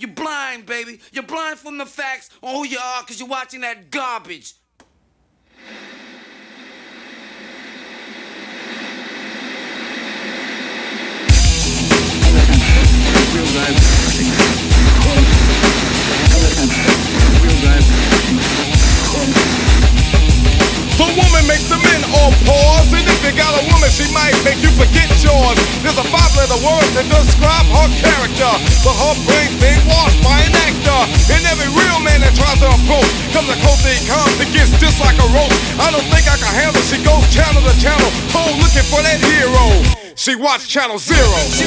You're blind, baby. You're blind from the facts on who you are because you're watching that garbage. The woman makes the men all pause, and if you got a woman, she might make you forget yours. There's a 5-letter word to describe her character, but her brain's being washed by an actor. And every real man that tries to approach comes a close he comes, it gets just like a rope. I don't think I can handle. She goes channel to channel, cold looking for that hero. She watch Channel Zero.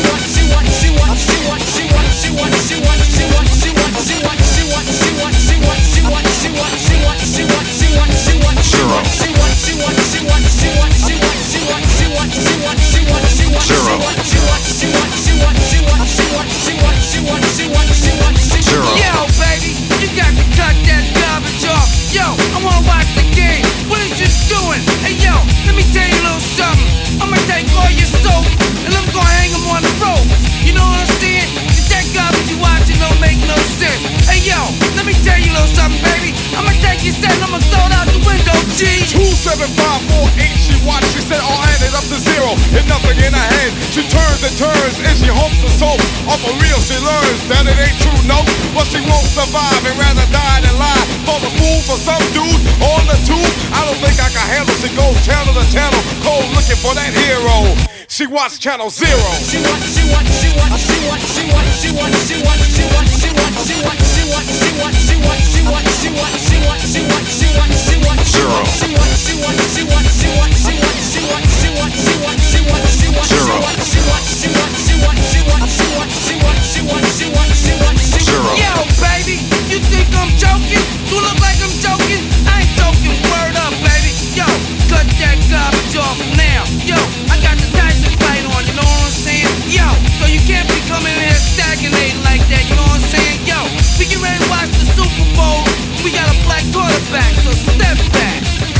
Yo, baby, you got to cut that garbage off. Yo, I wanna watch the game. What is you doing? Hey, yo, let me tell you a little something. I'ma take all your soap and I'm gonna hang them on the rope. You know what I'm saying? That garbage you watching don't make no sense. Hey, yo, let me tell you a little something, baby. I'ma take your set and I'ma throw it out the window, G. 27548, she watched, she said all added up to zero, and nothing in her head. She turns and turns, and she hopes the soap. Off for real, she learns that it ain't true, no. But she won't survive and rather die than lie. For the fool for some dude on the tube, I don't think I can handle. She goes channel to channel, cold looking for that hero. She watch Channel Zero. Yo, baby, you think I'm joking? You look like I'm joking? I ain't joking, word up, baby. Yo, cut that garbage off now. Yo, I got the Tyson fight on, you know what I'm saying? Yo, so you can't be coming in here stagnating like that, you know what I'm saying? Yo, we get ready to watch the Super Bowl. We got a black quarterback, so step back.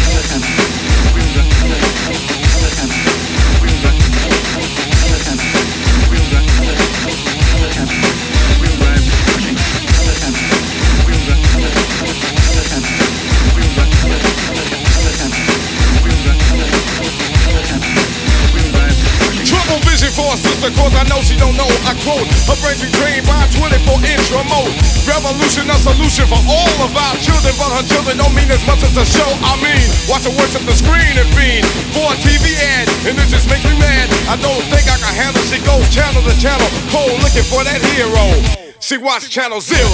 Trouble vision for a sister, cause I know she don't know. I quote, her brain's been trained by a 24-inch remote. Revolution, a solution for all of our children, but her children don't mean as much as the show. I mean, watch her worship the screen and fiend for a TV ad, and it just makes me mad. I don't think I can handle. She goes channel to channel, cold looking for that hero. She watch Channel Zero.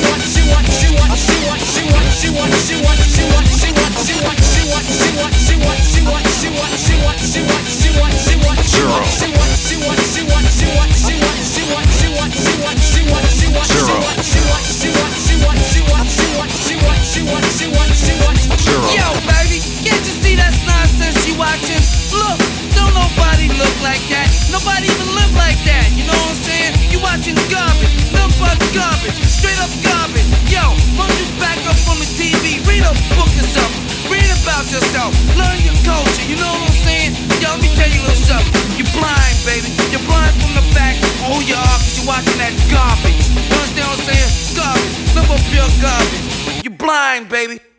Yo, baby, can't you see that's nonsense you watching? Look, don't nobody look like that. Nobody even live like that. You know what I'm saying? You watching garbage, nothing but garbage, straight up garbage. Yo, why don't you back up from the TV? Read a book or something. Read about yourself. Learn your culture. You know what I'm saying? Yo, let me tell you a little something. You're blind, baby. You're blind from the fact of who you are because you're watching that garbage. You understand what I'm saying? Garbage. Nothing but pure garbage. You're blind, baby.